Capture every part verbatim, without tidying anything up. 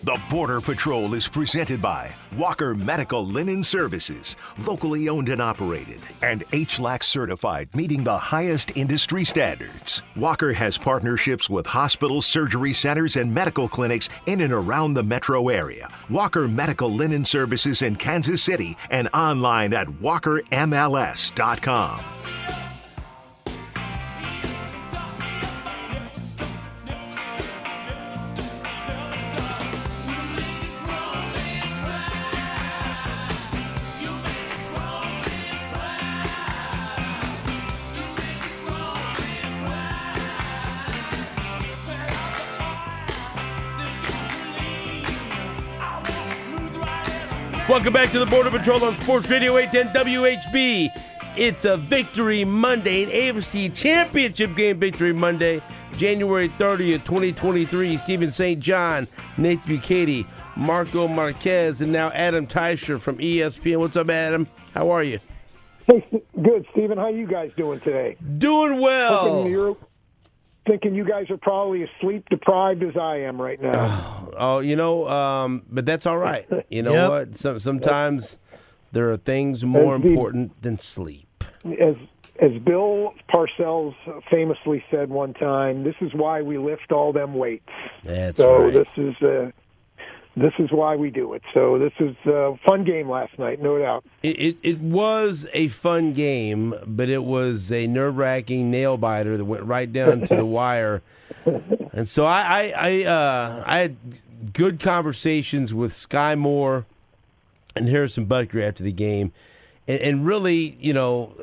The Border Patrol is presented by Walker Medical Linen Services, locally owned and operated, and H L A C certified, meeting the highest industry standards. Walker has partnerships with hospitals, surgery centers, and medical clinics in and around the metro area. Walker Medical Linen Services in Kansas City and online at walker M L S dot com. Welcome back to the Border Patrol on Sports Radio eight ten W H B. It's a Victory Monday, an A F C Championship game Victory Monday, January thirtieth, twenty twenty-three. Stephen Saint John, Nate Bukaty, Marco Marquez, and now Adam Teicher from E S P N. What's up, Adam? How are you? Hey, good, Stephen. How you guys doing today? Doing well. Hoping you're thinking you guys are probably as sleep deprived as I am right now. Oh, oh you know, um, but that's all right. You know Yep. what? Some, sometimes there are things more As the- important than sleep. As as Bill Parcells famously said one time, this is why we lift all them weights. That's so right. this is uh, this is why we do it. So this is a fun game last night, no doubt. It, it it was a fun game, but it was a nerve-wracking nail-biter that went right down to the wire. And so I I I, uh, I had good conversations with Sky Moore and Harrison Butker after the game, and, and really, you know,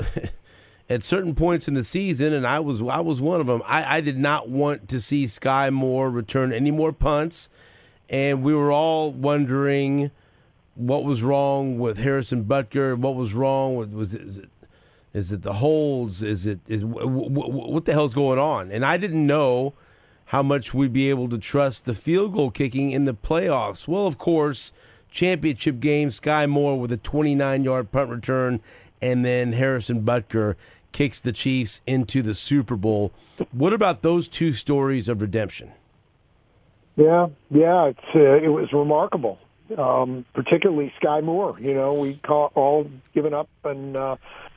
at certain points in the season, and I was I was one of them. I, I did not want to see Sky Moore return any more punts, and we were all wondering what was wrong with Harrison Butker. What was wrong with was it, is it is it the holds? Is it is w- w- w- what the hell's going on? And I didn't know how much we'd be able to trust the field goal kicking in the playoffs. Well, of course, championship game, Sky Moore with a twenty-nine-yard punt return, and then Harrison Butker kicks the Chiefs into the Super Bowl. What about those two stories of redemption? Yeah, yeah, it's uh, it was remarkable. Um, particularly Sky Moore. You know, we call, all given up and uh,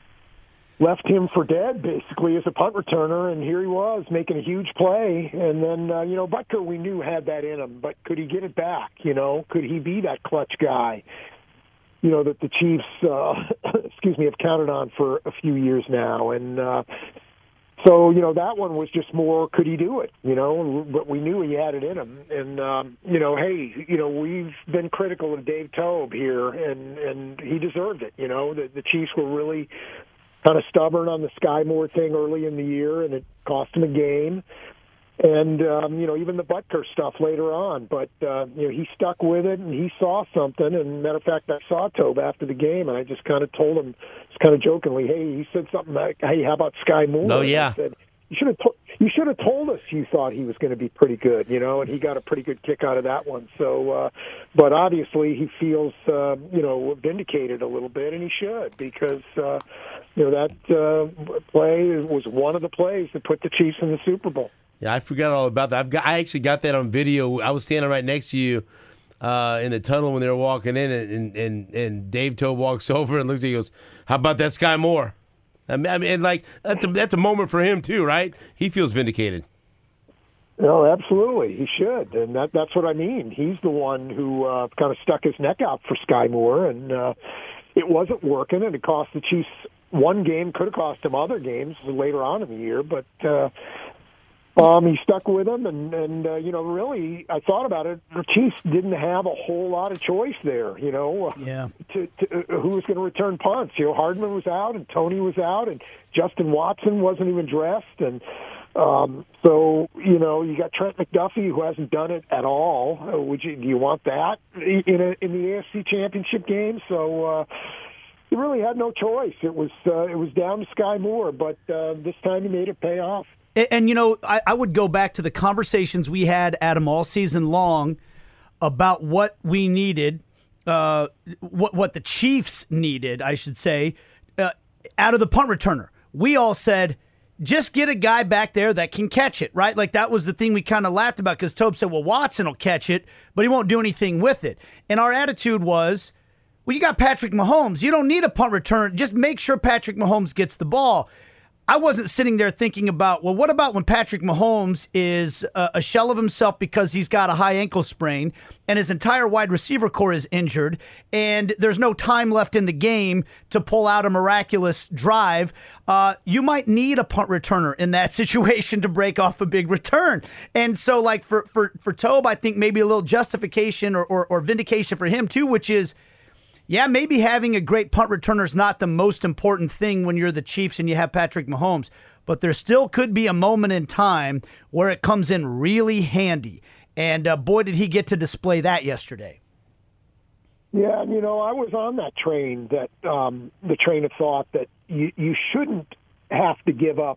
left him for dead, basically, as a punt returner, and here he was making a huge play. And then, uh, you know, Butker, we knew had that in him, but could he get it back? You know, could he be that clutch guy? You know, that the Chiefs, uh, excuse me, have counted on for a few years now, and. Uh, So, you know, that one was just more, could he do it, you know, but we knew he had it in him. And, um, you know, hey, you know, we've been critical of Dave Toub here, and, and he deserved it, you know. The, the Chiefs were really kind of stubborn on the Sky Moore thing early in the year, and it cost him a game. And, um, you know, even the Butker stuff later on. But, uh, you know, he stuck with it, and he saw something. And, matter of fact, I saw Tobe after the game, and I just kind of told him, just kind of jokingly, hey, he said something like, hey, how about Sky Moore? Oh, yeah. I said, you should have to- you should have told us you thought he was going to be pretty good, you know, and he got a pretty good kick out of that one. So, uh, but obviously he feels, uh, you know, vindicated a little bit, and he should, because, uh, you know, that uh, play was one of the plays that put the Chiefs in the Super Bowl. Yeah, I forgot all about that. I've got, I actually got that on video. I was standing right next to you uh, in the tunnel when they were walking in, and and, and Dave Toub walks over and looks at you and goes, how about that Sky Moore? I mean, I mean, and like, that's a, that's a moment for him, too, right? He feels vindicated. No, absolutely. He should. And that, that's what I mean. He's the one who uh, kind of stuck his neck out for Sky Moore, and uh, it wasn't working, and it cost the Chiefs one game, could have cost him other games later on in the year, but uh, um, he stuck with him, and, and uh, you know, really, I thought about it, the Chiefs didn't have a whole lot of choice there, you know, Yeah. to, to uh, who was going to return punts. You know, Hardman was out, and Tony was out, and Justin Watson wasn't even dressed, and um, so, you know, you got Trent McDuffie, who hasn't done it at all. Uh, would you, do you want that in a, in the A F C Championship game? So, uh, he really had no choice. It was uh, it was down to Sky Moore, but uh, this time he made it pay off. And, and you know, I, I would go back to the conversations we had, Adam, all season long about what we needed, uh, what what the Chiefs needed, I should say, uh, out of the punt returner. We all said, just get a guy back there that can catch it, right? Like that was the thing we kind of laughed about because Tobe said, well, Watson will catch it, but he won't do anything with it. And our attitude was, well, you got Patrick Mahomes. You don't need a punt return. Just make sure Patrick Mahomes gets the ball. I wasn't sitting there thinking about, well, what about when Patrick Mahomes is a, a shell of himself because he's got a high ankle sprain and his entire wide receiver core is injured and there's no time left in the game to pull out a miraculous drive? Uh, you might need a punt returner in that situation to break off a big return. And so, like, for, for, for Tobe, I think maybe a little justification or, or, or vindication for him, too, which is, yeah, maybe having a great punt returner is not the most important thing when you're the Chiefs and you have Patrick Mahomes, but there still could be a moment in time where it comes in really handy. And uh, boy, did he get to display that yesterday. Yeah, you know, I was on that train, that um, the train of thought that you, you shouldn't have to give up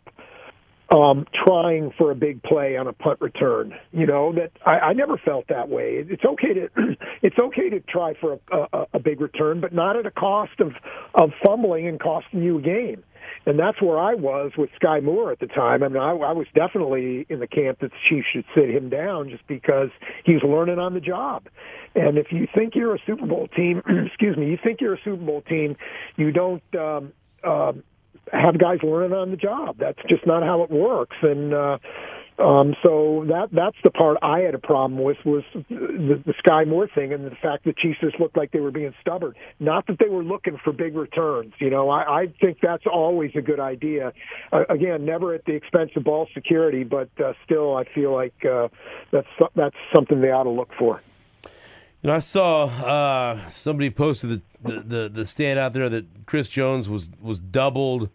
Um, trying for a big play on a punt return. You know, that I, I never felt that way. It's okay to it's okay to try for a, a, a big return, but not at a cost of, of fumbling and costing you a game. And that's where I was with Sky Moore at the time. I mean, I, I was definitely in the camp that the Chiefs should sit him down just because he was learning on the job. And if you think you're a Super Bowl team, excuse me, you think you're a Super Bowl team, you don't um, uh, have guys learning on the job. That's just not how it works. And uh, um, so that that's the part I had a problem with, was the, the Sky Moore thing and the fact that Chiefs just looked like they were being stubborn. Not that they were looking for big returns. You know, I, I think that's always a good idea. Uh, again, never at the expense of ball security, but uh, still I feel like uh, that's that's something they ought to look for. You know, I saw uh, somebody posted the, the, the, the stat out there that Chris Jones was, was doubled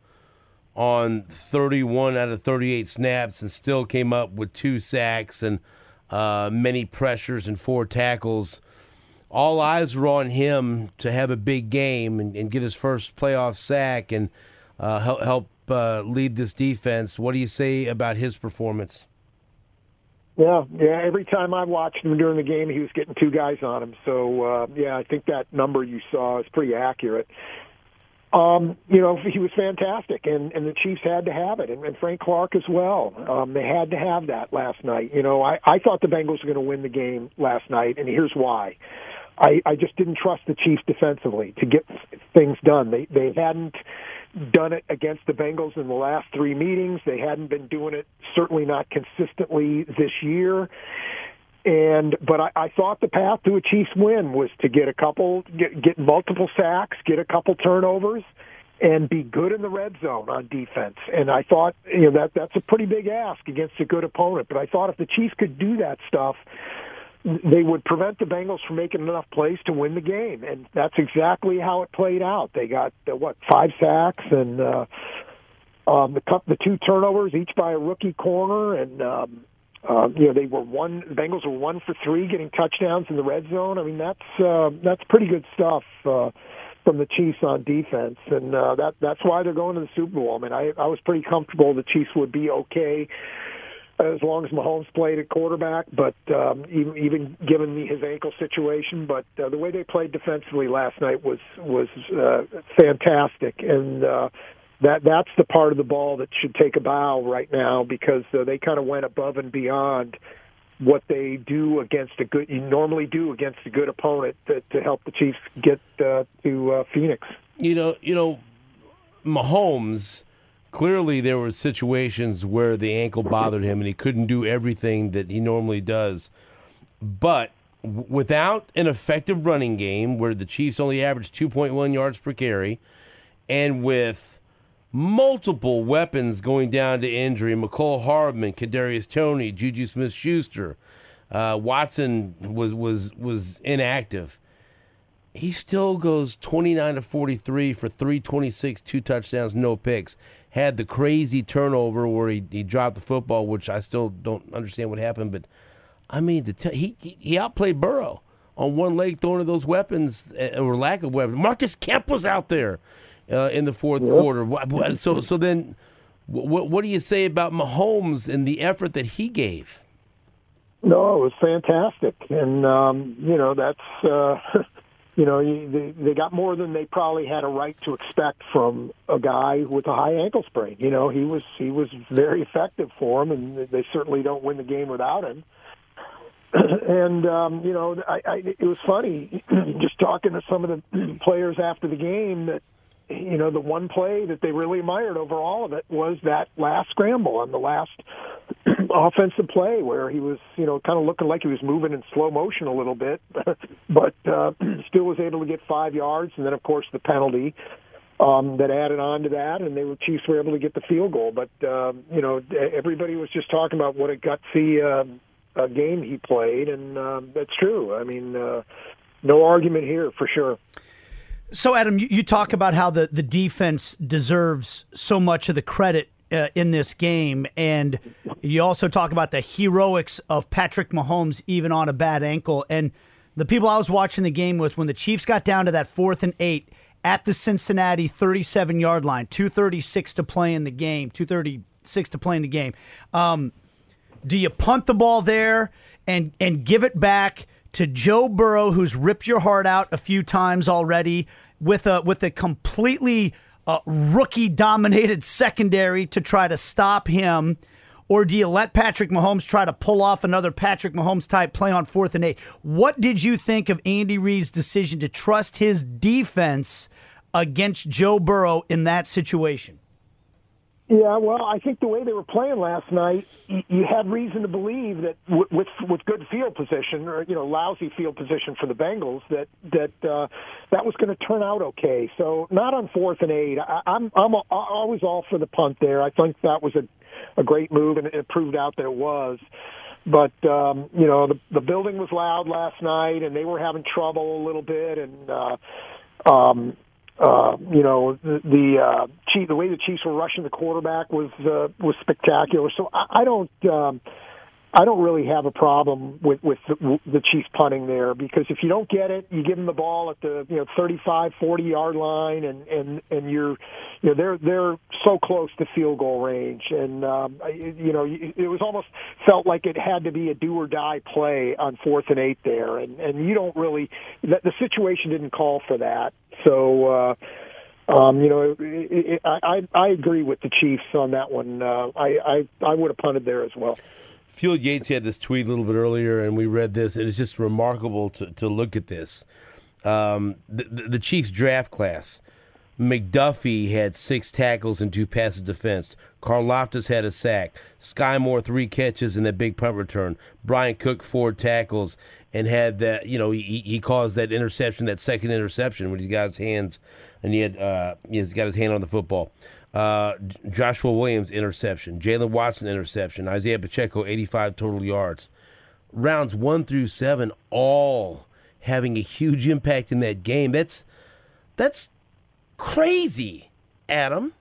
on thirty-one out of thirty-eight snaps and still came up with two sacks and uh, many pressures and four tackles. All eyes were on him to have a big game and, and get his first playoff sack and uh, help, help uh, lead this defense. What do you say about his performance? Yeah, yeah. Every time I watched him during the game, he was getting two guys on him. So, uh, yeah, I think that number you saw is pretty accurate. Um, you know, he was fantastic, and, and the Chiefs had to have it, and, and Frank Clark as well. Um, they had to have that last night. You know, I, I thought the Bengals were going to win the game last night, and here's why. I, I just didn't trust the Chiefs defensively to get things done. They they hadn't done it against the Bengals in the last three meetings. They hadn't been doing it, certainly not consistently this year. And but I, I thought the path to a Chiefs win was to get a couple, get, get multiple sacks, get a couple turnovers, and be good in the red zone on defense. And I thought, you know, that that's a pretty big ask against a good opponent. But I thought if the Chiefs could do that stuff, they would prevent the Bengals from making enough plays to win the game. And that's exactly how it played out. They got, uh, what, five sacks and uh, um, the, the two turnovers, each by a rookie corner. And, um, uh, you know, they were one, the Bengals were one for three getting touchdowns in the red zone. I mean, that's uh, that's pretty good stuff uh, from the Chiefs on defense. And uh, that that's why they're going to the Super Bowl. I mean, I, I was pretty comfortable the Chiefs would be okay as long as Mahomes played at quarterback, but um, even, even given his ankle situation. But uh, the way they played defensively last night was was uh, fantastic, and uh, that that's the part of the ball that should take a bow right now, because uh, they kind of went above and beyond what they do against a good, you normally do against a good opponent to, to help the Chiefs get uh, to uh, Phoenix. You know, you know, Mahomes. Clearly, there were situations where the ankle bothered him and he couldn't do everything that he normally does. But w- without an effective running game where the Chiefs only averaged two point one yards per carry, and with multiple weapons going down to injury, Mecole Hardman, Kadarius Toney, Juju Smith-Schuster, uh, Watson was, was, was inactive. He still goes twenty-nine to forty-three for three twenty-six, two touchdowns, no picks. Had the crazy turnover where he, he dropped the football, which I still don't understand what happened. But, I mean, the te- he, he outplayed Burrow on one leg throwing those weapons, uh, or lack of weapons. Marcus Kemp was out there uh, in the fourth yep. quarter. So so then what, what do you say about Mahomes and the effort that he gave? No, it was fantastic. And, um, you know, that's uh, – you know, they, they got more than they probably had a right to expect from a guy with a high ankle sprain. You know, he was he was very effective for them, and they certainly don't win the game without him. And um, you know, I, I, it was funny just talking to some of the players after the game that, you know, the one play that they really admired over all of it was that last scramble on the last offensive play where he was, you know, kind of looking like he was moving in slow motion a little bit, but uh, still was able to get five yards. And then, of course, the penalty um, that added on to that, and they were Chiefs were able to get the field goal. But, uh, you know, everybody was just talking about what a gutsy uh, uh, game he played, and uh, that's true. I mean, uh, no argument here for sure. So, Adam, you, you talk about how the, the defense deserves so much of the credit uh, in this game, and you also talk about the heroics of Patrick Mahomes even on a bad ankle. And the people I was watching the game with, when the Chiefs got down to that fourth and eight at the Cincinnati thirty-seven-yard line, two thirty-six to play in the game, two thirty-six to play in the game, um, do you punt the ball there and and give it back to Joe Burrow, who's ripped your heart out a few times already, with a with a completely uh, rookie-dominated secondary to try to stop him? Or do you let Patrick Mahomes try to pull off another Patrick Mahomes-type play on fourth and eight? What did you think of Andy Reid's decision to trust his defense against Joe Burrow in that situation? Yeah, well, I think the way they were playing last night, you, you had reason to believe that w- with with good field position, or you know, lousy field position for the Bengals, that that uh, that was going to turn out okay. So not on fourth and eight. I, I'm I'm a, always all for the punt there. I think that was a a great move, and it proved out that it was. But um, you know, the the building was loud last night, and they were having trouble a little bit, and. Uh, um, Uh, you know, the the, uh, Chief, the way the Chiefs were rushing the quarterback was uh, was spectacular. So I, I don't um, I don't really have a problem with with the, the Chiefs punting there, because if you don't get it, you give them the ball at the you know thirty-five, forty yard line, and and and you're you know they're they're so close to field goal range, and um, you know it was almost felt like it had to be a do or die play on fourth and eight there, and and you don't really the, the situation didn't call for that. So, uh, um, you know, it, it, I, I agree with the Chiefs on that one. Uh, I, I, I would have punted there as well. Field Yates had this tweet a little bit earlier, and we read this, and it's just remarkable to, to look at this. Um, the, the Chiefs draft class. McDuffie had six tackles and two passes defense. Karlaftis had a sack. Sky Moore, three catches and that big punt return. Brian Cook, four tackles, and had that, you know, he, he caused that interception, that second interception when he got his hands, and he had, uh, he's got his hand on the football. Uh, Joshua Williams, interception. Jalen Watson, interception. Isaiah Pacheco, eighty-five total yards. Rounds one through seven, all having a huge impact in that game. That's, that's crazy, Adam.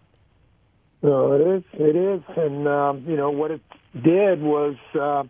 No, it is. It is. And, um, you know, what it did was uh,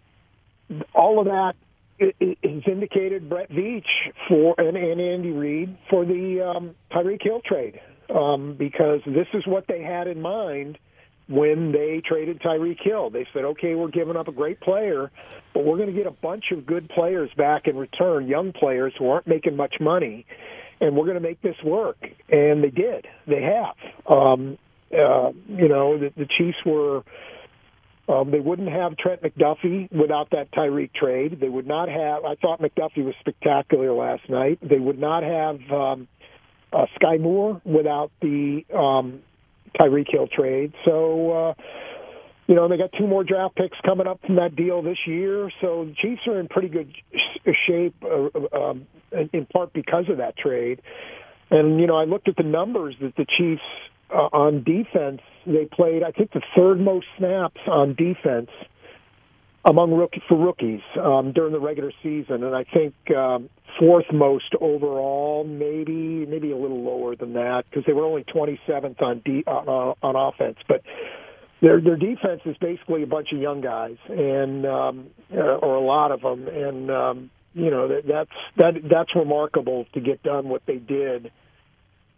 all of that it, it has indicated Brett Veach for and, and Andy Reid for the um, Tyreek Hill trade, um, because this is what they had in mind when they traded Tyreek Hill. They said, okay, we're giving up a great player, but we're going to get a bunch of good players back in return, young players who aren't making much money, and we're going to make this work. And they did. They have. Um, uh, you know, the, the Chiefs were um, – they wouldn't have Trent McDuffie without that Tyreek trade. They would not have – I thought McDuffie was spectacular last night. They would not have um, uh, Sky Moore without the um, Tyreek Hill trade. So, uh, you know, they got two more draft picks coming up from that deal this year. So the Chiefs are in pretty good shape, uh, um, in part because of that trade. And, you know, I looked at the numbers that the Chiefs uh, on defense, they played, I think, the third most snaps on defense among rookie, for rookies um, during the regular season. And I think um, fourth most overall, maybe maybe a little lower than that, because they were only twenty-seventh on, de- uh, on offense. But Their their defense is basically a bunch of young guys, and um, uh, or a lot of them, and um, you know that, that's that that's remarkable to get done what they did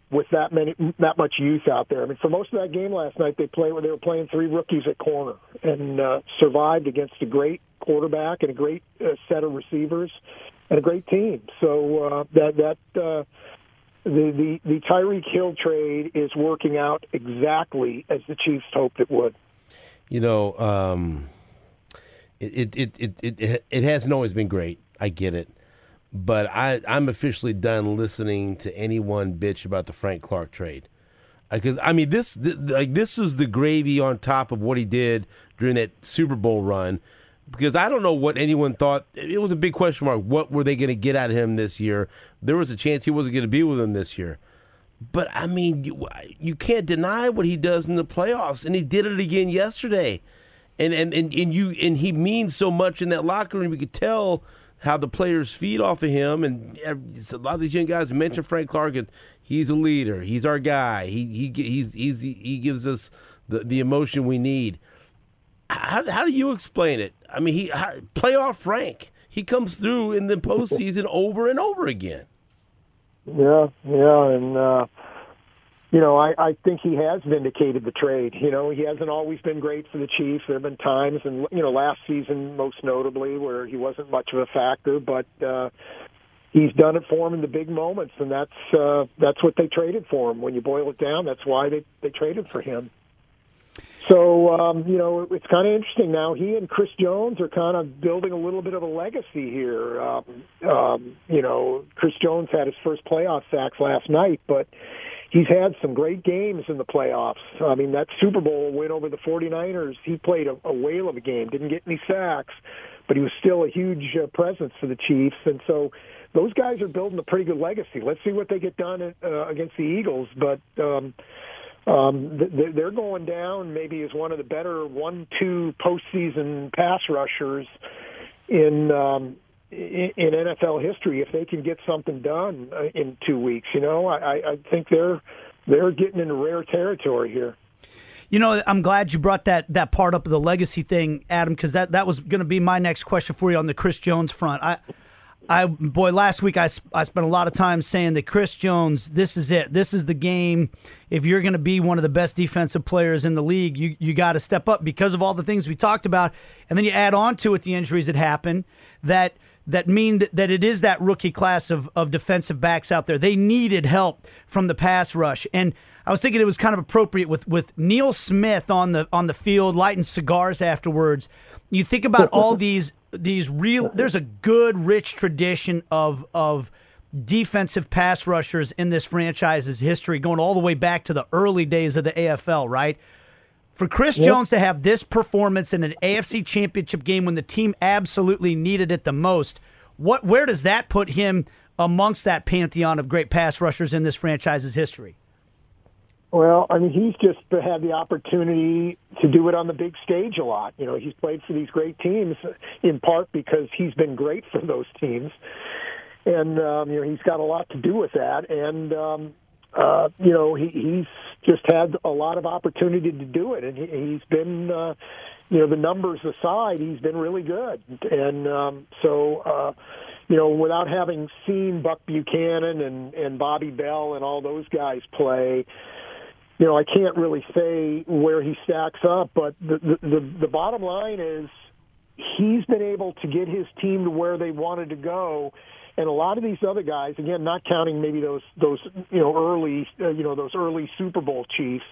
with that many that much youth out there. I mean, for most of that game last night, they played they were playing three rookies at corner and uh, survived against a great quarterback and a great uh, set of receivers and a great team. So uh, that that uh, the the the Tyreek Hill trade is working out exactly as the Chiefs hoped it would. You know, um, it, it it it it it hasn't always been great. I get it. But I, I'm officially done listening to anyone bitch about the Frank Clark trade, because I mean this, th- like this is the gravy on top of what he did during that Super Bowl run. Because I don't know what anyone thought. It was a big question mark. What were they going to get out of him this year? There was a chance he wasn't going to be with them this year. But I mean, you, you can't deny what he does in the playoffs, and he did it again yesterday. And and, and and you and he means so much in that locker room. You could tell how the players feed off of him, and a lot of these young guys mentioned Frank Clark. He's a leader. He's our guy. He he he's, he's he gives us the, the emotion we need. How how do you explain it? I mean, he how, playoff Frank. He comes through in the postseason over and over again. Yeah, yeah, and uh, you know, I, I think he has vindicated the trade. You know, he hasn't always been great for the Chiefs. There have been times, and you know, last season most notably, where he wasn't much of a factor. But uh, he's done it for him in the big moments, and that's uh, that's what they traded for him. When you boil it down, that's why they they traded for him. So um, you know, it's kind of interesting now. He and Chris Jones are kind of building a little bit of a legacy here. Um, um, you know, Chris Jones had his first playoff sacks last night, but he's had some great games in the playoffs. I mean, that Super Bowl win over the 49ers, he played a, a whale of a game, didn't get any sacks, but he was still a huge uh, presence for the Chiefs. And so those guys are building a pretty good legacy. Let's see what they get done uh, against the Eagles. But um, um, th- they're going down maybe as one of the better one two postseason pass rushers in um in N F L history. If they can get something done in two weeks, you know, I, I think they're they're getting into rare territory here. You know, I'm glad you brought that that part up of the legacy thing, Adam, because that, that was going to be my next question for you on the Chris Jones front. I, I boy, last week I, I spent a lot of time saying that Chris Jones, this is it. This is the game. If you're going to be one of the best defensive players in the league, you, you got to step up because of all the things we talked about. And then you add on to it the injuries that happen that – that mean that, that it is that rookie class of, of defensive backs out there. They needed help from the pass rush. And I was thinking it was kind of appropriate with, with Neil Smith on the on the field lighting cigars afterwards. You think about all these these real there's a good rich tradition of of defensive pass rushers in this franchise's history going all the way back to the early days of the A F L, right? For Chris yep. Jones to have this performance in an A F C Championship game when the team absolutely needed it the most, what where does that put him amongst that pantheon of great pass rushers in this franchise's history? Well, I mean, he's just had the opportunity to do it on the big stage a lot. You know, he's played for these great teams in part because he's been great for those teams. And, um, you know, he's got a lot to do with that. And, um, uh, you know, he, he's just had a lot of opportunity to do it. And he, he's been, uh, you know, the numbers aside, he's been really good. And um, so, uh, you know, without having seen Buck Buchanan and, and Bobby Bell and all those guys play, you know, I can't really say where he stacks up. But the, the, the, the bottom line is he's been able to get his team to where they wanted to go. And a lot of these other guys, again, not counting maybe those those you know early uh, you know those early Super Bowl Chiefs,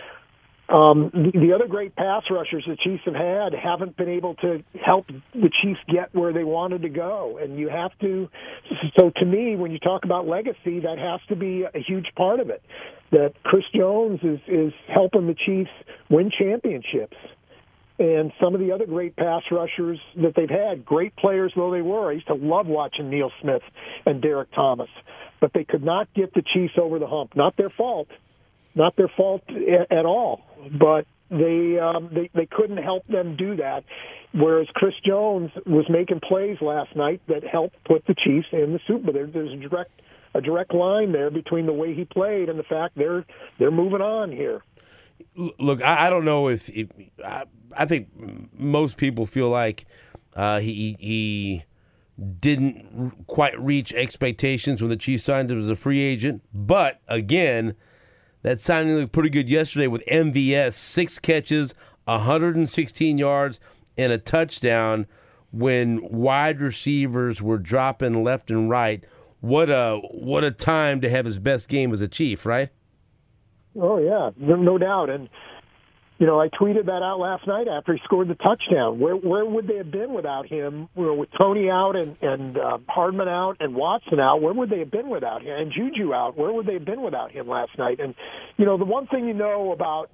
um, the, the other great pass rushers the Chiefs have had haven't been able to help the Chiefs get where they wanted to go. And you have to. So to me, when you talk about legacy, that has to be a huge part of it. That Chris Jones is is helping the Chiefs win championships. And some of the other great pass rushers that they've had, great players though they were. I used to love watching Neil Smith and Derek Thomas, but they could not get the Chiefs over the hump. Not their fault, not their fault at all. But they um, they they couldn't help them do that. Whereas Chris Jones was making plays last night that helped put the Chiefs in the Super Bowl. There, there's a direct a direct line there between the way he played and the fact they're they're moving on here. Look, I, I don't know if, if I, I think most people feel like uh, he he didn't quite reach expectations when the Chiefs signed him as a free agent. But, again, that signing looked pretty good yesterday with M V S, six catches, one hundred sixteen yards, and a touchdown when wide receivers were dropping left and right. What a what a time to have his best game as a Chief, right? Oh, yeah, no, no doubt. And, you know, I tweeted that out last night after he scored the touchdown. Where where would they have been without him? You know, with Tony out and, and uh, Hardman out and Watson out, where would they have been without him? And Juju out, where would they have been without him last night? And, you know, the one thing you know about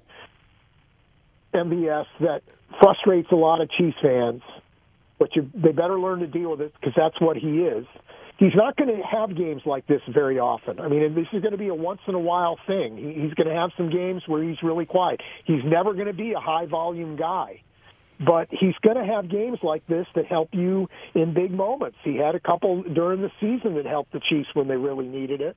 M V S that frustrates a lot of Chiefs fans, but you, they better learn to deal with it because that's what he is. He's not going to have games like this very often. I mean, this is going to be a once-in-a-while thing. He, he's going to have some games where he's really quiet. He's never going to be a high-volume guy. But he's going to have games like this that help you in big moments. He had a couple during the season that helped the Chiefs when they really needed it.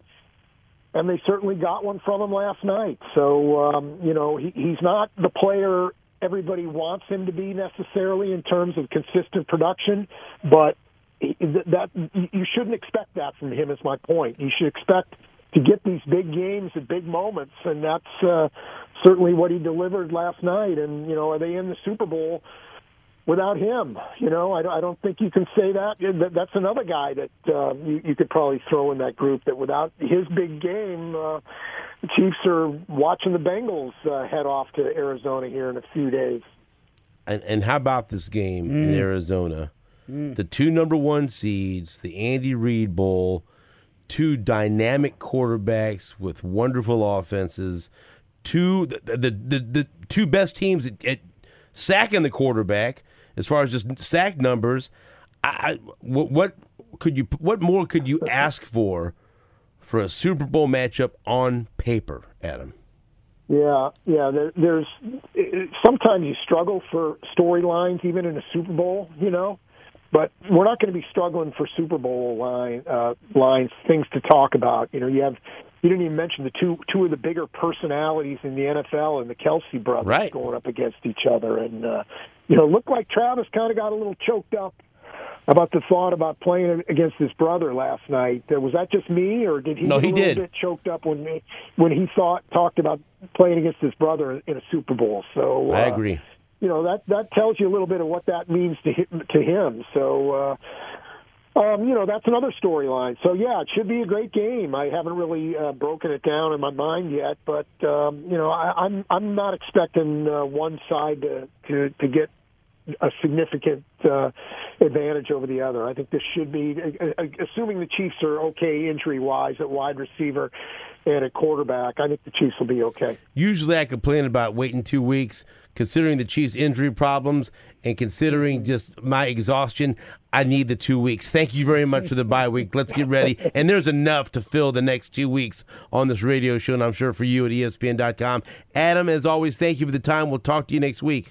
And they certainly got one from him last night. So, um, you know, he, he's not the player everybody wants him to be necessarily in terms of consistent production, but that you shouldn't expect that from him is my point. You should expect to get these big games at big moments, and that's uh, certainly what he delivered last night. And, you know, are they in the Super Bowl without him? You know, I, I don't think you can say that. That's another guy that uh, you, you could probably throw in that group that without his big game, uh, the Chiefs are watching the Bengals uh, head off to Arizona here in a few days. And, and how about this game mm. in Arizona? Mm. The two number one seeds, the Andy Reid Bowl, two dynamic quarterbacks with wonderful offenses, two the the, the, the two best teams at, at sacking the quarterback as far as just sack numbers. I, I, what, what could you what more could you ask for for a Super Bowl matchup on paper, Adam? Yeah, yeah. There, there's it, sometimes you struggle for storylines even in a Super Bowl, you know. But we're not going to be struggling for Super Bowl line, uh, lines, things to talk about. You know, you have you didn't even mention the two two of the bigger personalities in the N F L and the Kelsey brothers right. going up against each other, and uh, you know, looked like Travis kind of got a little choked up about the thought about playing against his brother last night. Uh, was that just me, or did he? No, get he a little did. Bit choked up when he, when he thought talked about playing against his brother in a Super Bowl. So uh, I agree. You know, that, that tells you a little bit of what that means to him. To him. So, uh, um, you know, that's another storyline. So, yeah, it should be a great game. I haven't really uh, broken it down in my mind yet, but, um, you know, I, I'm I'm not expecting uh, one side to, to, to get a significant uh, advantage over the other. I think this should be, uh, assuming the Chiefs are okay injury-wise at wide receiver and at quarterback, I think the Chiefs will be okay. Usually I complain about waiting two weeks. Considering the Chiefs' injury problems and considering just my exhaustion, I need the two weeks. Thank you very much for the bye week. Let's get ready. And there's enough to fill the next two weeks on this radio show, and I'm sure for you at E S P N dot com. Adam, as always, thank you for the time. We'll talk to you next week.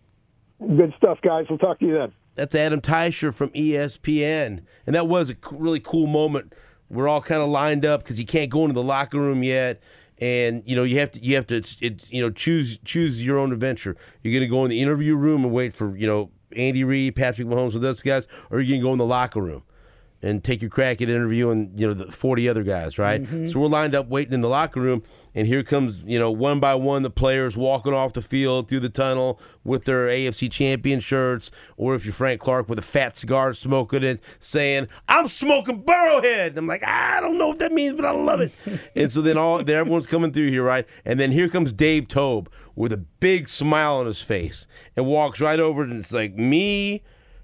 Good stuff, guys. We'll talk to you then. That's Adam Teicher from E S P N. And that was a really cool moment. We're all kind of lined up because you can't go into the locker room yet. And you know you have to you have to it, you know choose choose your own adventure. You're gonna go in the interview room and wait for you know Andy Reid, Patrick Mahomes with those guys, or you're gonna go in the locker room and take your crack at interviewing you know the forty other guys, right? Mm-hmm. So we're lined up waiting in the locker room, and here comes you know one by one the players walking off the field through the tunnel with their A F C champion shirts, or if you're Frank Clark with a fat cigar smoking it, saying I'm smoking Burrowhead. And I'm like I don't know what that means, but I love it. And so then all then everyone's coming through here, right? And then here comes Dave Toub with a big smile on his face and walks right over, and it's like me,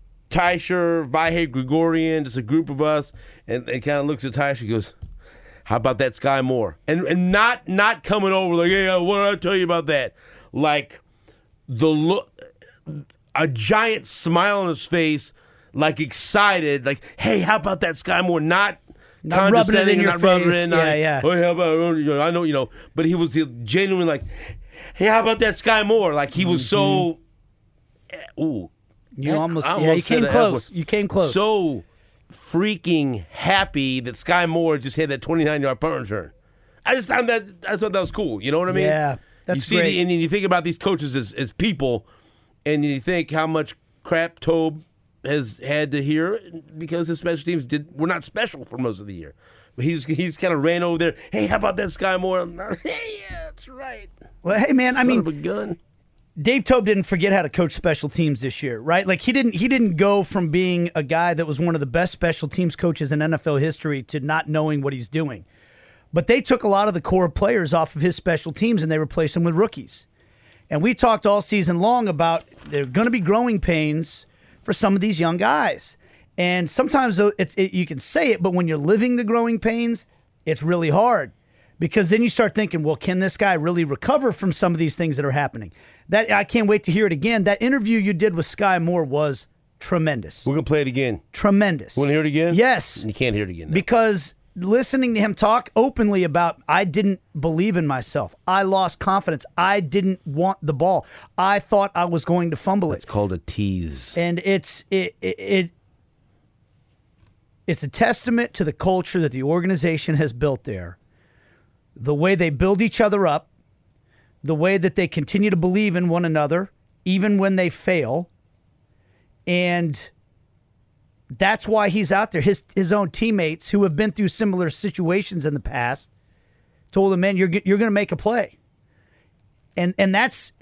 Teicher, Vahe Gregorian, just a group of us, and, and kind of looks at Teicher and goes, how about that Sky Moore? And and not not coming over like, hey, what did I tell you about that? Like the look, a giant smile on his face, like excited, like, hey, how about that Sky Moore? Not, not rubbing it in your not face. Rubbing it in, yeah, not, yeah. Oh, how about, you know, I know, you know, but he was genuinely like, hey, how about that Sky Moore? Like he was mm-hmm. so, ooh. You almost, almost, yeah, you came close. You came close. So freaking happy that Sky Moore just had that twenty-nine yard punt return. I just found that I thought that was cool. You know what I mean? Yeah, that's you see great. The, and you think about these coaches as, as people, and you think how much crap Toub has had to hear because his special teams did were not special for most of the year. But he's he's kind of ran over there. Hey, how about that Sky Moore? Hey, yeah, that's right. Well, hey man, Son I mean, of a gun. Dave Toub didn't forget how to coach special teams this year, right? Like he didn't he didn't go from being a guy that was one of the best special teams coaches in N F L history to not knowing what he's doing. But they took a lot of the core players off of his special teams and they replaced them with rookies. And we talked all season long about there are going to be growing pains for some of these young guys. And sometimes it's it, you can say it, but when you're living the growing pains, it's really hard. Because then you start thinking, well, can this guy really recover from some of these things that are happening? That I can't wait to hear it again. That interview you did with Sky Moore was tremendous. We're going to play it again. Tremendous. Want to hear it again? Yes. You can't hear it again now. Because listening to him talk openly about, I didn't believe in myself. I lost confidence. I didn't want the ball. I thought I was going to fumble it. It's called a tease. And it's it, it, it it's a testament to the culture that the organization has built there. The way they build each other up, the way that they continue to believe in one another, even when they fail. And that's why he's out there. His his own teammates who have been through similar situations in the past told him, man, you're, you're going to make a play. And and that's,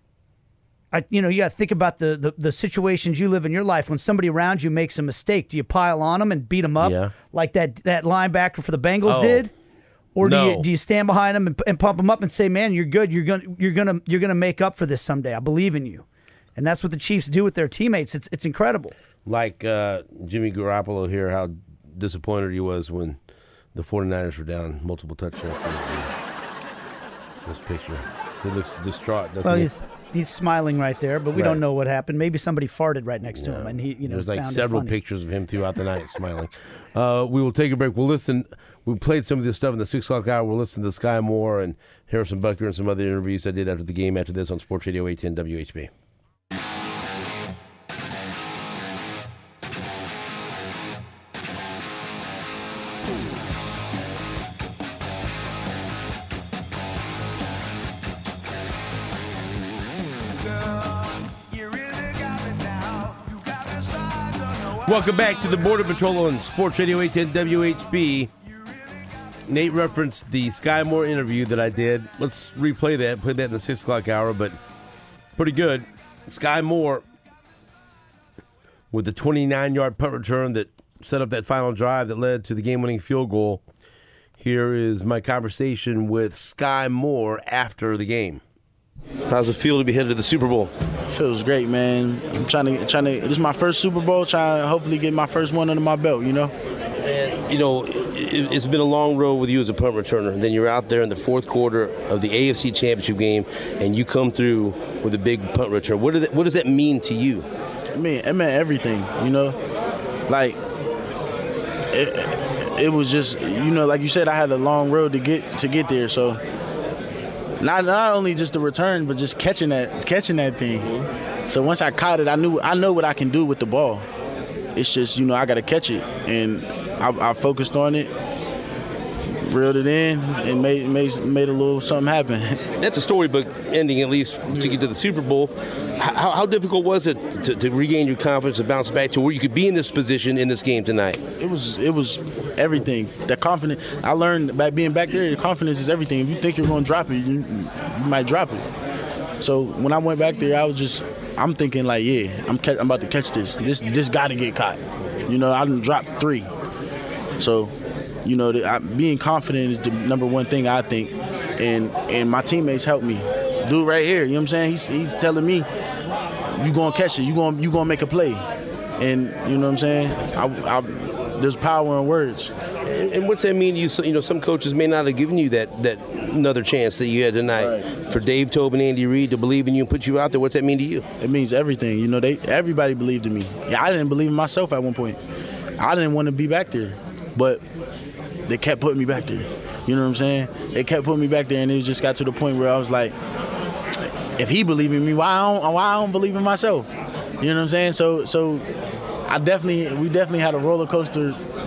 I, you know, you got to think about the, the, the situations you live in your life. When somebody around you makes a mistake, do you pile on them and beat them up Yeah. like that, that linebacker for the Bengals Oh. did? Or do No. you do you stand behind them and, and pump them up and say, "Man, you're good. You're gonna you're gonna you're gonna make up for this someday. I believe in you." And that's what the Chiefs do with their teammates. It's it's incredible. Like uh, Jimmy Garoppolo here, how disappointed he was when the 49ers were down multiple touchdowns. This picture, he looks distraught. Doesn't Well, he? he's he's smiling right there, but we Right. don't know what happened. Maybe somebody farted right next to him, and he you know There's like found it several funny. pictures of him throughout the night smiling. Uh, we will take a break. We'll listen. We played some of this stuff in the six o'clock hour. We'll listen to Sky Moore and Harrison Butker and some other interviews I did after the game. After this on Sports Radio eight ten W H B. Welcome back to the Border Patrol on Sports Radio eight ten W H B. Nate referenced the Sky Moore interview that I did. Let's replay that. Played that in the six o'clock hour, but pretty good. Sky Moore with the twenty-nine-yard punt return that set up that final drive that led to the game-winning field goal. Here is my conversation with Sky Moore after the game. How's it feel to be headed to the Super Bowl? Feels great, man. I'm trying to trying to. This is my first Super Bowl. Trying to hopefully get my first one under my belt. You know. And, you know, it, it's been a long road with you as a punt returner. And then you're out there in the fourth quarter of the A F C Championship game, and you come through with a big punt return. What, did that, what does that mean to you? I mean, it meant everything. You know, like it, it was just, you know, like you said, I had a long road to get to get there. So not not only just the return, but just catching that catching that thing. So once I caught it, I knew I know what I can do with the ball. It's just, you know, I got to catch it, and I, I focused on it, reeled it in, and made made made a little something happen. That's a storybook ending, at least, to get to the Super Bowl. How, how difficult was it to, to regain your confidence and bounce back to where you could be in this position in this game tonight? It was it was everything. The confidence I learned by being back there. The confidence is everything. If you think you're going to drop it, you, you might drop it. So when I went back there, I was just I'm thinking like, yeah, I'm ca- I'm about to catch this. This this got to get caught. You know, I done dropped three. So, you know, the, I, being confident is the number one thing I think, and and my teammates helped me. Dude right here, you know what I'm saying? He's he's telling me, you gonna catch it, you gonna you gonna make a play, and you know what I'm saying? I, I, there's power in words. And, and what's that mean to you? So, you know, some coaches may not have given you that that another chance that you had tonight. Right. For Dave Toub and Andy Reid to believe in you and put you out there, what's that mean to you? It means everything. You know, they everybody believed in me. Yeah, I didn't believe in myself at one point. I didn't want to be back there, but they kept putting me back there. You know what I'm saying? They kept putting me back there, and it just got to the point where I was like, if he believed in me, why I don't, why I don't believe in myself? You know what I'm saying? So, so I definitely, we definitely had a roller coaster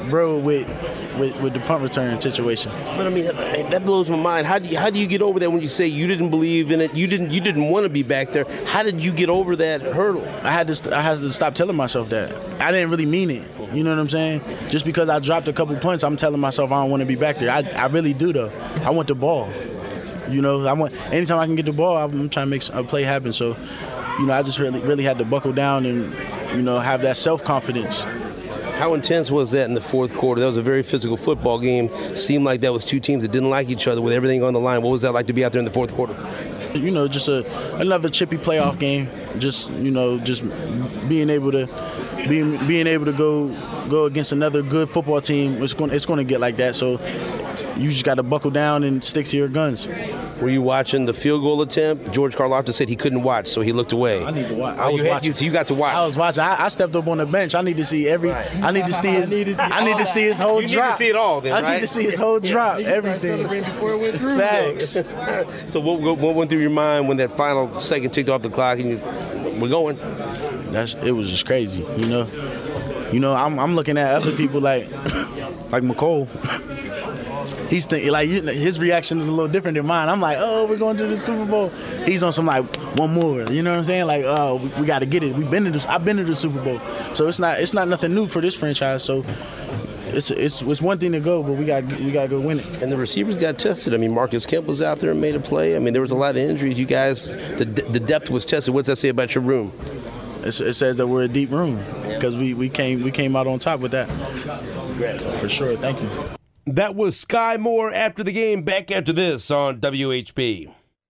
bro with, with with the punt return situation. But I mean, that, that blows my mind. How do you how do you get over that when you say you didn't believe in it? You didn't you didn't want to be back there. How did you get over that hurdle? I had to st- I had to stop telling myself that. I didn't really mean it. You know what I'm saying? Just because I dropped a couple punts, I'm telling myself I don't want to be back there. I I really do though. I want the ball. You know, I want anytime I can get the ball, I'm trying to make a play happen. So, you know, I just really really had to buckle down and, you know, have that self-confidence. How intense was that in the fourth quarter? That was a very physical football game. Seemed like that was two teams that didn't like each other with everything on the line. What was that like to be out there in the fourth quarter? You know, just a another chippy playoff game. Just, you know, just being able to being being able to go go against another good football team. It's going it's going to get like that. So you just got to buckle down and stick to your guns. Were you watching the field goal attempt? George Karlaftis said he couldn't watch, so he looked away. I need to watch. I oh, was you, had, watching. you, so you got to watch. I was watching. I, I stepped up on the bench. I need to see every. Right. I need to see his. I need to see, I need to see his whole you drop. need to see it all, then, I right? need to see his whole drop. Yeah, everything. Before it went through. Facts. So what, what went through your mind when that final second ticked off the clock and you, we're going? That's. It was just crazy. You know. You know. I'm. I'm looking at other people like, like McCole. He's thinking like you know, his reaction is a little different than mine. I'm like, oh, we're going to the Super Bowl. He's on some like one more. You know what I'm saying? Like, oh, we, we got to get it. We've been to this. I've been to the Super Bowl, so it's not it's not nothing new for this franchise. So it's it's it's one thing to go, but we got we got to go win it. And the receivers got tested. I mean, Marcus Kemp was out there and made a play. I mean, there was a lot of injuries. You guys, the the depth was tested. What's that say about your room? It's, it says that we're a deep room because we, we came we came out on top with that. Congrats. For sure. Thank you. That was Sky Moore after the game. Back after this on W H B.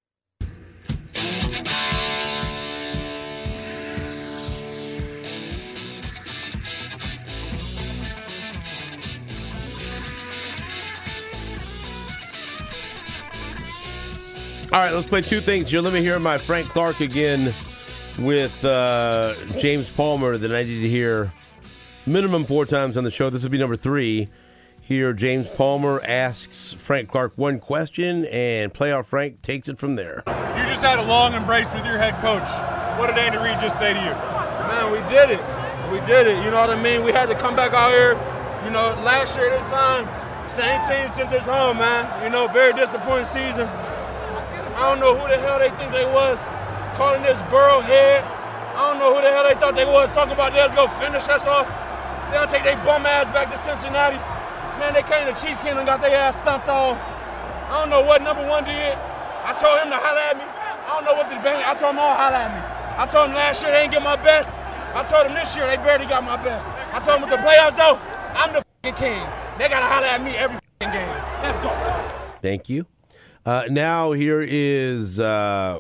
All right, let's play two things here. Let me hear my Frank Clark again with uh, James Palmer that I need to hear minimum four times on the show. This will be number three. Here, James Palmer asks Frank Clark one question, and Playoff Frank takes it from there. You just had a long embrace with your head coach. What did Andy Reid just say to you? Man, we did it. We did it. You know what I mean? We had to come back out here. You know, last year this time, same team sent us home, man. You know, very disappointing season. I don't know who the hell they think they was calling this Burrow head. I don't know who the hell they thought they was talking about they was going to finish us off. They'll take their bum ass back to Cincinnati. Man, they came to Chiefs Kingdom and got their ass stumped on. I don't know what number one did. I told him to holler at me. I don't know what the bang. I told him all holler at me. I told him last year they didn't get my best. I told him this year they barely got my best. I told them with the playoffs though, I'm the f***ing king. They gotta holler at me every f***ing game. Let's go. Thank you. Uh, now here is uh,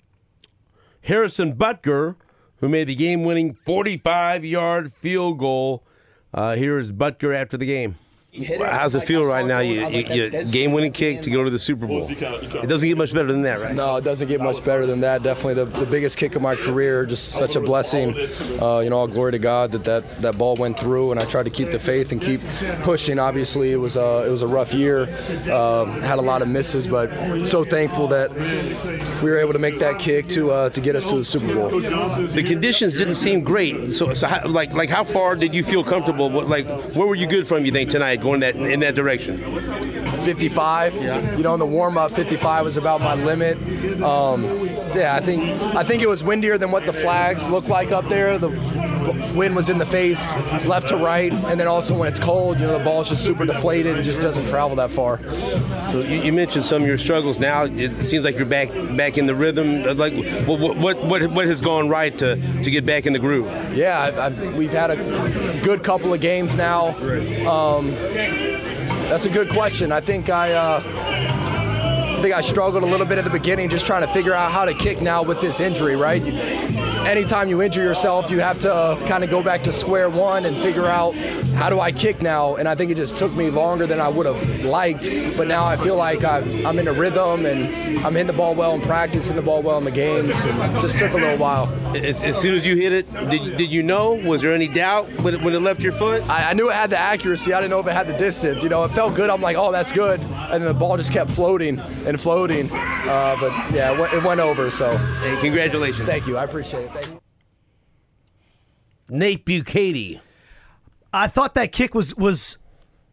Harrison Butker, who made the game-winning forty-five-yard field goal. Uh, here is Butker after the game. How's it feel right now? You, you, you game-winning kick to go to the Super Bowl. It doesn't get much better than that, right? No, it doesn't get much better than that. Definitely the, the biggest kick of my career. Just such a blessing. Uh, you know, all glory to God that, that that ball went through, and I tried to keep the faith and keep pushing. Obviously, it was a, it was a rough year. Um, had a lot of misses, but so thankful that we were able to make that kick to uh, to get us to the Super Bowl. The conditions didn't seem great. So, so how, like, like how far did you feel comfortable? What, like, where were you good from, you think, tonight? Going that in that direction? fifty-five. Yeah. You know, in the warm-up, fifty-five was about my limit. Um, yeah, I think I think it was windier than what the flags look like up there. The wind was in the face, left to right, and then also when it's cold, you know, the ball's just super deflated and just doesn't travel that far. So you, you mentioned some of your struggles. Now it seems like you're back back in the rhythm. Like, what what what, what has gone right to, to get back in the groove? Yeah, I've, I've, we've had a good couple of games now. Um, that's a good question. I think I. Uh, I think I struggled a little bit at the beginning just trying to figure out how to kick now with this injury, right? Anytime you injure yourself, you have to kind of go back to square one and figure out how do I kick now? And I think it just took me longer than I would have liked. But now I feel like I'm, I'm in a rhythm and I'm hitting the ball well in practice, hitting the ball well in the games. And it just took a little while. As, as soon as you hit it, did, did you know? Was there any doubt when it, when it left your foot? I, I knew it had the accuracy. I didn't know if it had the distance. You know, it felt good. I'm like, oh, that's good. And then the ball just kept floating and floating. Uh, but, yeah, it went, it went over. So, hey, congratulations. Thank you. I appreciate it. Thank you. Nate Bukaty. I thought that kick was was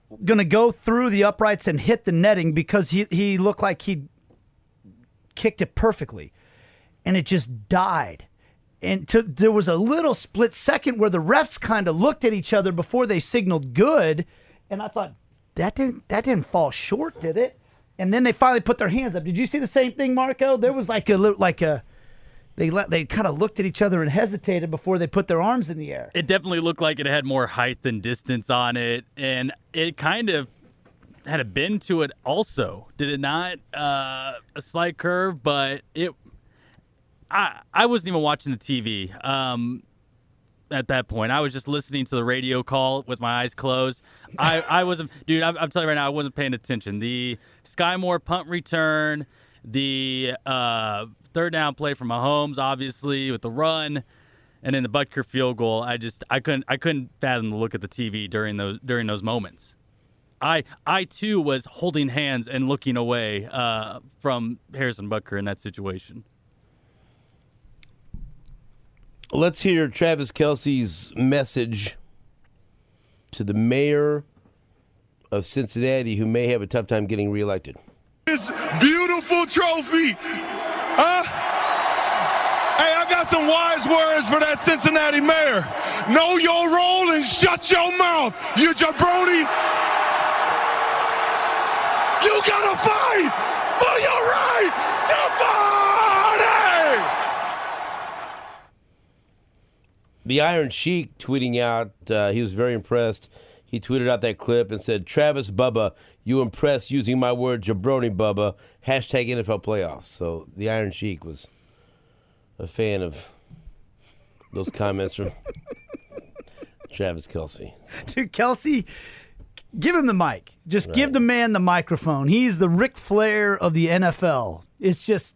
going to go through the uprights and hit the netting because he, he looked like he kicked it perfectly. And it just died. And to, there was a little split second where the refs kind of looked at each other before they signaled good. And I thought, that didn't that didn't fall short, did it? And then they finally put their hands up. Did you see the same thing, Marco? There was like a like a they let they kind of looked at each other and hesitated before they put their arms in the air. It definitely looked like it had more height than distance on it, and it kind of had a bend to it also. Did it not? Uh, a slight curve, but it. I I wasn't even watching the T V um, at that point. I was just listening to the radio call with my eyes closed. I, I wasn't, dude. I'm, I'm telling you right now, I wasn't paying attention. The Sky Moore punt return, the uh, third down play from Mahomes, obviously with the run, and then the Butker field goal. I just I couldn't I couldn't fathom the look at the T V during those during those moments. I I too was holding hands and looking away uh, from Harrison Butker in that situation. Let's hear Travis Kelce's message to the mayor of Cincinnati, who may have a tough time getting reelected. This beautiful trophy. Huh? Hey, I got some wise words for that Cincinnati mayor. Know your role and shut your mouth, you jabroni. You gotta fight for your right to party. The Iron Sheik tweeting out, uh, he was very impressed. He tweeted out that clip and said, Travis Bubba, you impressed using my word jabroni Bubba, hashtag N F L playoffs. So the Iron Sheik was a fan of those comments from Travis Kelce. Dude, Kelce, give him the mic. Just Right. give the man the microphone. He's the Ric Flair of the N F L. It's just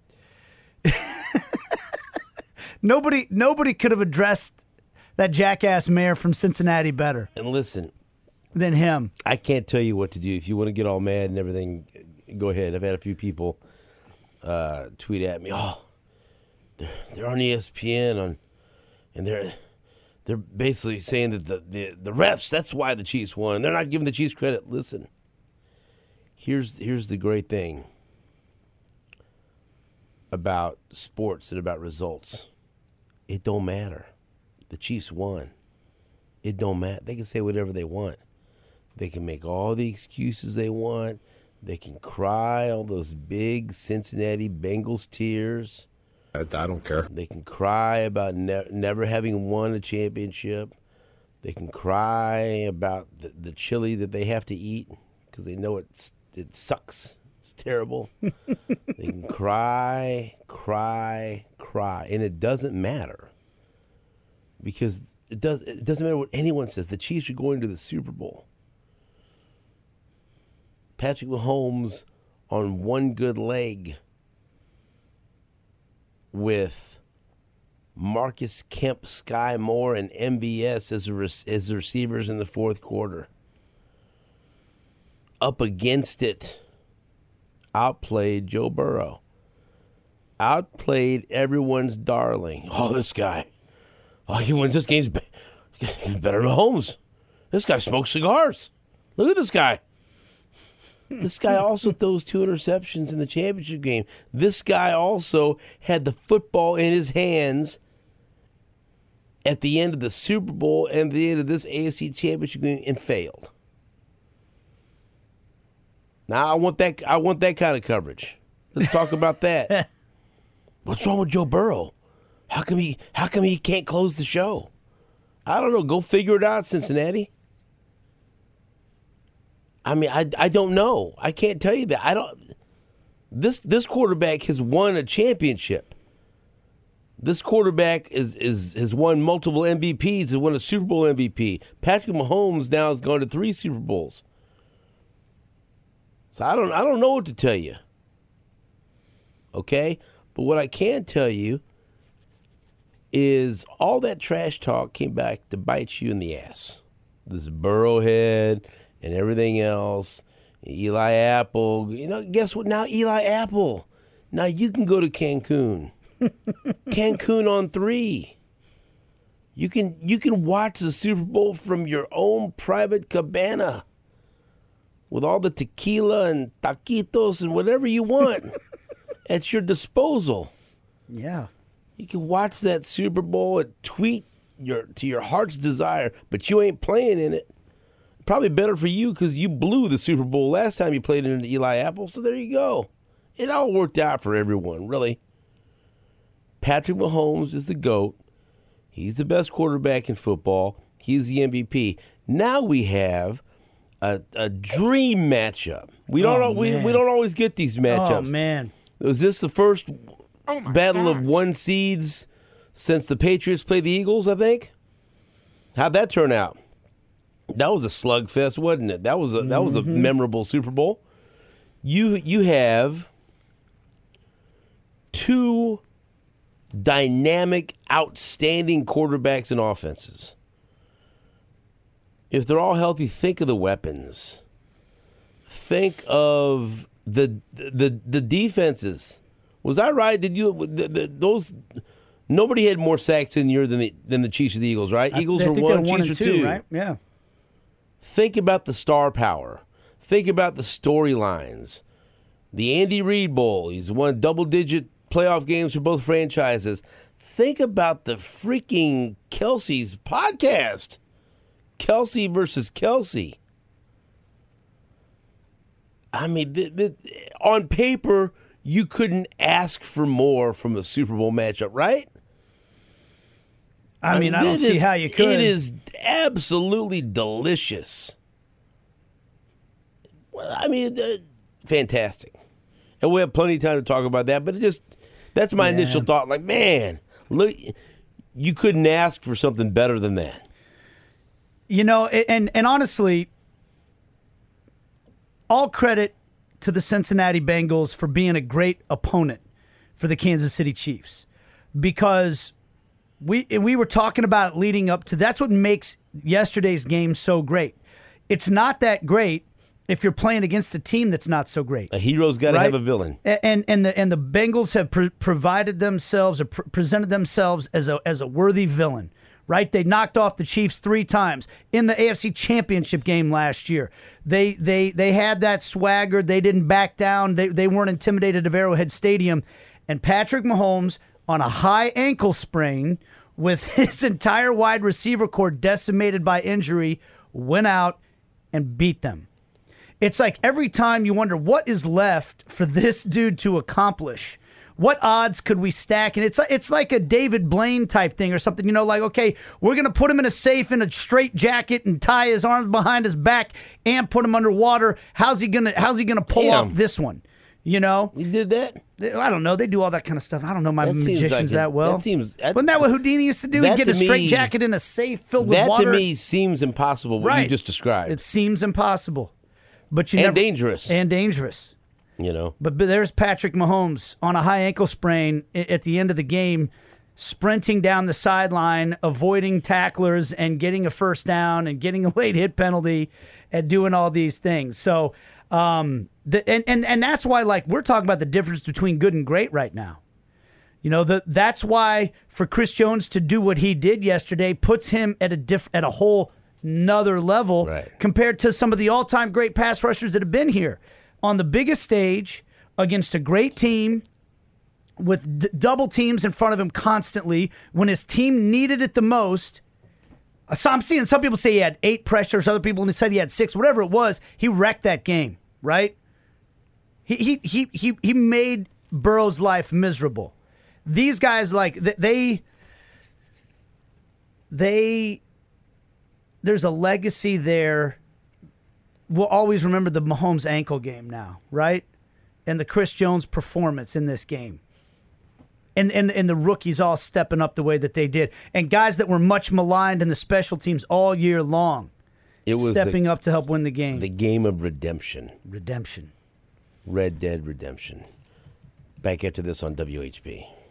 nobody nobody could have addressed that jackass mayor from Cincinnati better And listen, than him. I can't tell you what to do. If you want to get all mad and everything, go ahead. I've had a few people uh, tweet at me, oh, they're, they're on E S P N, on, and they're they're basically saying that the, the, the refs, that's why the Chiefs won. They're not giving the Chiefs credit. Listen, here's here's the great thing about sports and about results. It don't matter. The Chiefs won. It don't matter. They can say whatever they want. They can make all the excuses they want. They can cry all those big Cincinnati Bengals tears. I, I don't care. They can cry about ne- never having won a championship. They can cry about the, the chili that they have to eat because they know it's it sucks. It's terrible. They can cry, cry, cry, and it doesn't matter because it does. It doesn't matter what anyone says. The Chiefs are going to the Super Bowl. Patrick Mahomes on one good leg with Marcus Kemp, Sky Moore, and M B S as, a, as the receivers in the fourth quarter. Up against it, outplayed Joe Burrow. Outplayed everyone's darling. Oh, this guy. Oh, he wins this game. He's better than Mahomes. This guy smokes cigars. Look at this guy. This guy also throws two interceptions in the championship game. This guy also had the football in his hands at the end of the Super Bowl and the end of this A F C championship game and failed. Now I want that I want that kind of coverage. Let's talk about that. What's wrong with Joe Burrow? How come he how come he can't close the show? I don't know. Go figure it out, Cincinnati. I mean, I, I don't know. I can't tell you that. I don't. This this quarterback has won a championship. This quarterback is is has won multiple M V Ps. Has won a Super Bowl M V P. Patrick Mahomes now has gone to three Super Bowls. So I don't I don't know what to tell you. Okay, but what I can tell you is all that trash talk came back to bite you in the ass. This Burrowhead and everything else, Eli Apple. You know, guess what? Now Eli Apple. Now you can go to Cancun. Cancun on three. You can you can watch the Super Bowl from your own private cabana. with all the tequila and taquitos and whatever you want at your disposal. Yeah. You can watch that Super Bowl and tweet your to your heart's desire, but you ain't playing in it. Probably better for you because you blew the Super Bowl last time you played in Eli Apple, so there you go. It all worked out for everyone, really. Patrick Mahomes is the GOAT. He's the best quarterback in football. He's the M V P. Now we have a, a dream matchup. We don't Oh, we, man. we don't always get these matchups. Oh, man. Was this the first Oh my battle gosh. of one seeds since the Patriots played the Eagles, I think? How'd that turn out? That was a slugfest, wasn't it? That was a that was a Mm-hmm. memorable Super Bowl. You you have two dynamic, outstanding quarterbacks and offenses. If they're all healthy, think of the weapons. Think of the the the defenses. Was I right? Did you the, the, those? Nobody had more sacks in the year than the than the Chiefs or the Eagles, right? I- Eagles I were think they're one, one Chiefs and were two, two. right? Yeah. Think about the star power. Think about the storylines. The Andy Reid Bowl. He's won double-digit playoff games for both franchises. Think about the freaking Kelsey's podcast. Kelsey versus Kelsey. I mean, th- th- on paper, you couldn't ask for more from a Super Bowl matchup, right? I mean, I don't it see is- how you could. It is absolutely delicious. Well, I mean, uh, fantastic. And we have plenty of time to talk about that, but it just that's my Yeah. initial thought. Like, man, look, you couldn't ask for something better than that. You know, and and honestly, all credit to the Cincinnati Bengals for being a great opponent for the Kansas City Chiefs, because we and we were talking about leading up to that's what makes yesterday's game so great. It's not that great if you're playing against a team that's not so great. A hero's got to Right? have a villain. A- And and the and the Bengals have pre- provided themselves or pr- presented themselves as a as a worthy villain, right? They knocked off the Chiefs three times in the A F C Championship game last year. They they they had that swagger. They didn't back down. They they weren't intimidated of Arrowhead Stadium. And Patrick Mahomes on a high ankle sprain with his entire wide receiver corps decimated by injury went out and beat them. It's like every time you wonder what is left for this dude to accomplish. What odds could we stack? And it's it's like a David Blaine type thing or something, you know, like, okay, we're going to put him in a safe in a straight jacket and tie his arms behind his back and put him underwater. How's he going to how's he going to pull Damn. off this one? You know? You did that? I don't know. They do all that kind of stuff. I don't know my That seems magicians like a- that well. that seems- that- Wasn't that what Houdini used to do? that He'd get to a straight me- jacket in a safe filled with That water. to me seems impossible. What you Right. just described, It seems impossible. But you and never, dangerous. And dangerous. you know, But, but there's Patrick Mahomes on a high ankle sprain i- at the end of the game, sprinting down the sideline, avoiding tacklers and getting a first down and getting a late hit penalty and doing all these things. So, um, the, and, and, and that's why, like, we're talking about the difference between good and great right now. You know, the, that's why for Chris Jones to do what he did yesterday puts him at a diff, at a whole another level Right. compared to some of the all-time great pass rushers that have been here on the biggest stage against a great team with d- double teams in front of him constantly when his team needed it the most. So I'm seeing some people say he had eight pressures, other people said he had six, whatever it was. He wrecked that game, right? He he he he he made Burrow's life miserable. These guys, like th- they they there's a legacy there. We'll always remember the Mahomes ankle game now, right? And the Chris Jones performance in this game. And, and and the rookies all stepping up the way that they did. And guys that were much maligned in the special teams all year long. it was stepping the, up to help win the game. the game of redemption. Redemption. Red Dead Redemption. Back after this on W H B.